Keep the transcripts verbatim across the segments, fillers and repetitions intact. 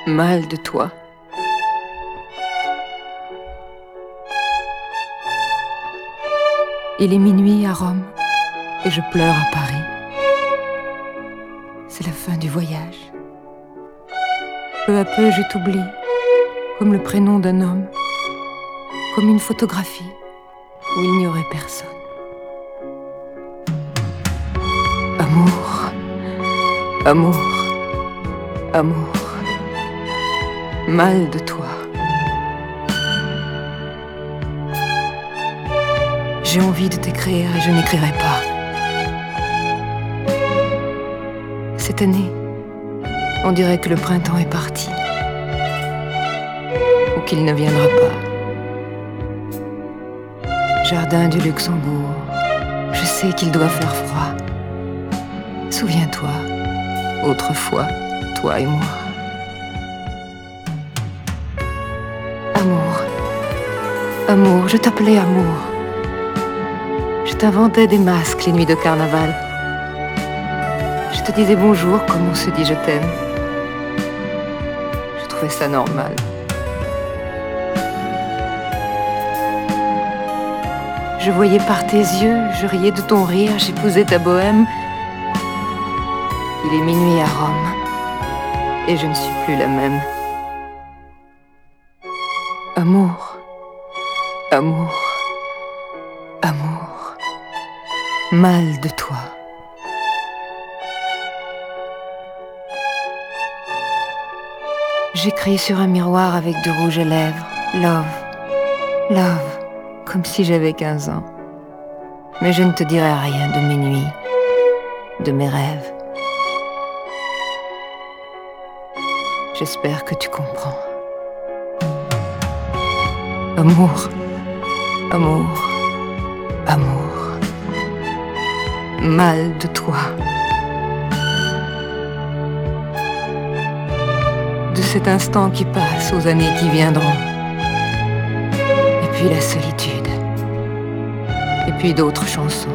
mal de toi. Il est minuit à Rome et je pleure à Paris. C'est la fin du voyage. Peu à peu je t'oublie, comme le prénom d'un homme, comme une photographie où il n'y aurait personne. Amour, amour, amour, mal de toi. J'ai envie de t'écrire et je n'écrirai pas. Cette année, on dirait que le printemps est parti, ou qu'il ne viendra pas. Jardin du Luxembourg, je sais qu'il doit faire froid. Souviens-toi, autrefois, toi et moi. Amour, amour, je t'appelais amour. Je t'inventais des masques les nuits de carnaval. Je te disais bonjour comme on se dit je t'aime. Je trouvais ça normal. Je voyais par tes yeux, je riais de ton rire, j'épousais ta bohème. Il est minuit à Rome et je ne suis plus la même. Amour, amour, amour, mal de toi. J'écris sur un miroir avec du rouge à lèvres, love, love, comme si j'avais quinze ans. Mais je ne te dirai rien de mes nuits, de mes rêves. J'espère que tu comprends. Amour, amour, amour, mal de toi. De cet instant qui passe aux années qui viendront. Et puis la solitude. Et puis d'autres chansons.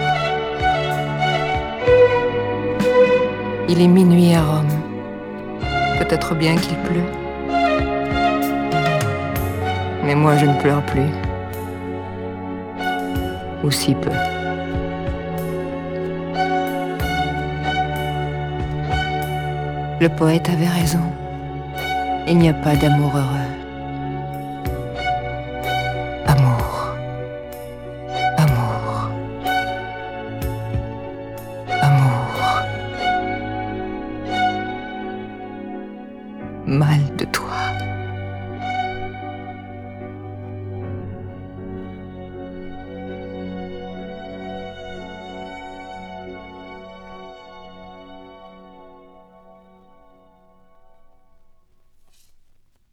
Il est minuit à Rome. Peut-être bien qu'il pleut. Mais moi je ne pleure plus. Ou si peu. Le poète avait raison. Il n'y a pas d'amour heureux. Amour. Amour. Amour. Mal de toi.